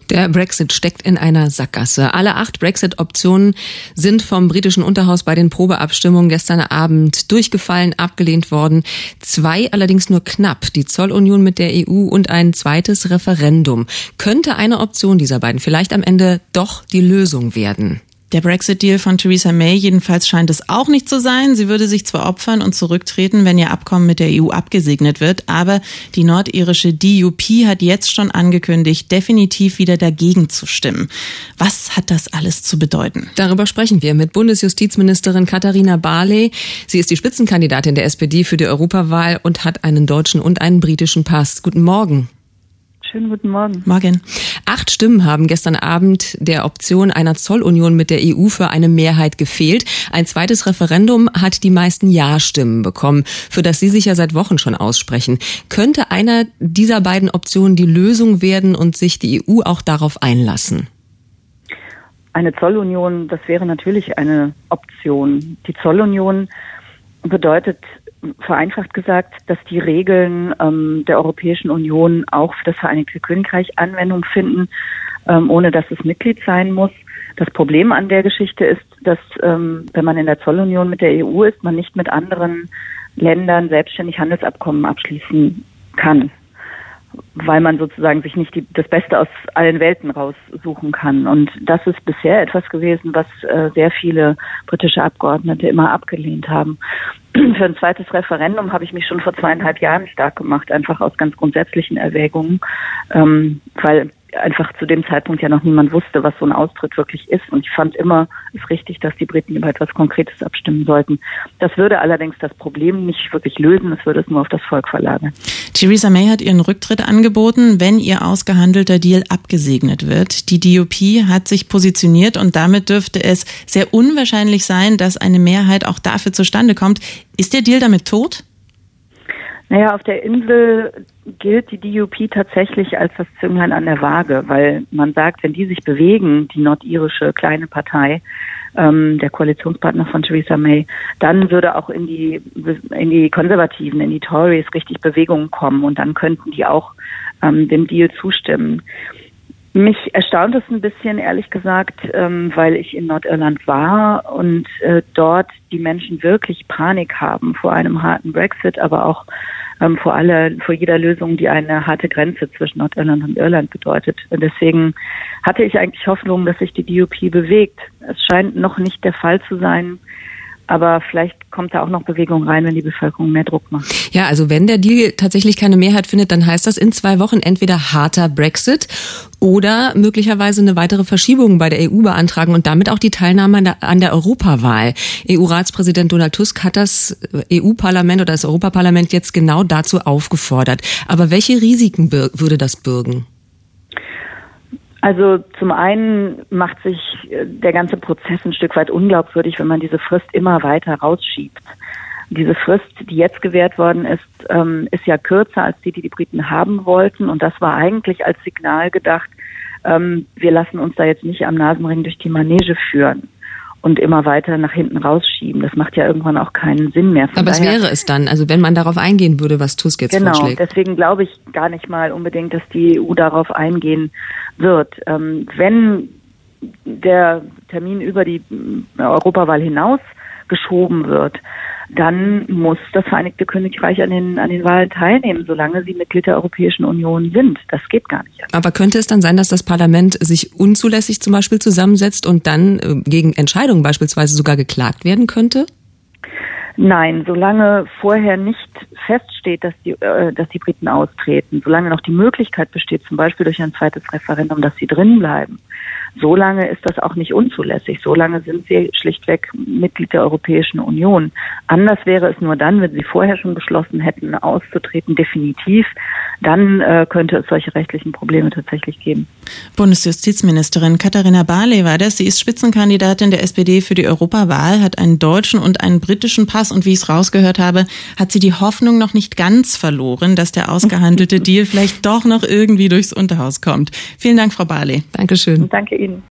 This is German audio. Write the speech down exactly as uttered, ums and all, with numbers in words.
Der Brexit steckt in einer Sackgasse. Alle acht Brexit-Optionen sind vom britischen Unterhaus bei den Probeabstimmungen gestern Abend durchgefallen, abgelehnt worden. Zwei allerdings nur knapp, die Zollunion mit der E U und ein zweites Referendum. Könnte eine Option dieser beiden vielleicht am Ende doch die Lösung werden? Der Brexit-Deal von Theresa May jedenfalls scheint es auch nicht zu sein. Sie würde sich zwar opfern und zurücktreten, wenn ihr Abkommen mit der E U abgesegnet wird, aber die nordirische D U P hat jetzt schon angekündigt, definitiv wieder dagegen zu stimmen. Was hat das alles zu bedeuten? Darüber sprechen wir mit Bundesjustizministerin Katharina Barley. Sie ist die Spitzenkandidatin der S P D für die Europawahl und hat einen deutschen und einen britischen Pass. Guten Morgen. Schönen guten Morgen. Morgen. Acht Stimmen haben gestern Abend der Option einer Zollunion mit der E U für eine Mehrheit gefehlt. Ein zweites Referendum hat die meisten Ja-Stimmen bekommen, für das Sie sich ja seit Wochen schon aussprechen. Könnte einer dieser beiden Optionen die Lösung werden und sich die E U auch darauf einlassen? Eine Zollunion, das wäre natürlich eine Option. Die Zollunion bedeutet, vereinfacht gesagt, dass die Regeln ähm, der Europäischen Union auch für das Vereinigte Königreich Anwendung finden, ähm, ohne dass es Mitglied sein muss. Das Problem an der Geschichte ist, dass ähm, wenn man in der Zollunion mit der E U ist, man nicht mit anderen Ländern selbstständig Handelsabkommen abschließen kann, weil man sozusagen sich nicht die, das Beste aus allen Welten raussuchen kann. Und das ist bisher etwas gewesen, was äh, sehr viele britische Abgeordnete immer abgelehnt haben. Für ein zweites Referendum habe ich mich schon vor zweieinhalb Jahren stark gemacht, einfach aus ganz grundsätzlichen Erwägungen, ähm, weil einfach zu dem Zeitpunkt ja noch niemand wusste, was so ein Austritt wirklich ist. Und ich fand immer es richtig, dass die Briten über etwas Konkretes abstimmen sollten. Das würde allerdings das Problem nicht wirklich lösen, es würde es nur auf das Volk verlagern. Theresa May hat ihren Rücktritt angeboten, wenn ihr ausgehandelter Deal abgesegnet wird. Die D U P hat sich positioniert und damit dürfte es sehr unwahrscheinlich sein, dass eine Mehrheit auch dafür zustande kommt. Ist der Deal damit tot? Naja, auf der Insel gilt die D U P tatsächlich als das Zünglein an der Waage, weil man sagt, wenn die sich bewegen, die nordirische kleine Partei, ähm, der Koalitionspartner von Theresa May, dann würde auch in die in die Konservativen, in die Tories richtig Bewegung kommen und dann könnten die auch ähm, dem Deal zustimmen. Mich erstaunt es ein bisschen, ehrlich gesagt, ähm, weil ich in Nordirland war und äh, dort die Menschen wirklich Panik haben vor einem harten Brexit, aber auch ähm, vor aller, vor jeder Lösung, die eine harte Grenze zwischen Nordirland und Irland bedeutet. Und deswegen hatte ich eigentlich Hoffnung, dass sich die D U P bewegt. Es scheint noch nicht der Fall zu sein. Aber vielleicht kommt da auch noch Bewegung rein, wenn die Bevölkerung mehr Druck macht. Ja, also wenn der Deal tatsächlich keine Mehrheit findet, dann heißt das in zwei Wochen entweder harter Brexit oder möglicherweise eine weitere Verschiebung bei der E U beantragen und damit auch die Teilnahme an der Europawahl. E U-Ratspräsident Donald Tusk hat das E U-Parlament oder das Europaparlament jetzt genau dazu aufgefordert. Aber welche Risiken würde das bürgen? Also zum einen macht sich der ganze Prozess ein Stück weit unglaubwürdig, wenn man diese Frist immer weiter rausschiebt. Diese Frist, die jetzt gewährt worden ist, ähm, ist ja kürzer als die, die die Briten haben wollten. Und das war eigentlich als Signal gedacht, ähm, wir lassen uns da jetzt nicht am Nasenring durch die Manege führen und immer weiter nach hinten rausschieben. Das macht ja irgendwann auch keinen Sinn mehr. Von Aber es wäre es dann, also wenn man darauf eingehen würde, was Tusk jetzt genau, vorschlägt. Genau, deswegen glaube ich gar nicht mal unbedingt, dass die E U darauf eingehen wird. Ähm, wenn der Termin über die Europawahl hinaus geschoben wird, dann muss das Vereinigte Königreich an den, an den Wahlen teilnehmen, solange sie Mitglied der Europäischen Union sind. Das geht gar nicht. Aber könnte es dann sein, dass das Parlament sich unzulässig zum Beispiel zusammensetzt und dann gegen Entscheidungen beispielsweise sogar geklagt werden könnte? Nein, solange vorher nicht feststeht, dass die, äh, dass die Briten austreten, solange noch die Möglichkeit besteht, zum Beispiel durch ein zweites Referendum, dass sie drin bleiben, solange ist das auch nicht unzulässig. Solange sind sie schlichtweg Mitglied der Europäischen Union. Anders wäre es nur dann, wenn sie vorher schon beschlossen hätten, auszutreten, definitiv. Dann äh, könnte es solche rechtlichen Probleme tatsächlich geben. Bundesjustizministerin Katharina Barley war das. Sie ist Spitzenkandidatin der S P D für die Europawahl, hat einen deutschen und einen britischen Pass. Und wie ich es rausgehört habe, hat sie die Hoffnung noch nicht ganz verloren, dass der ausgehandelte Deal vielleicht doch noch irgendwie durchs Unterhaus kommt. Vielen Dank, Frau Barley. Dankeschön. Danke Ihnen.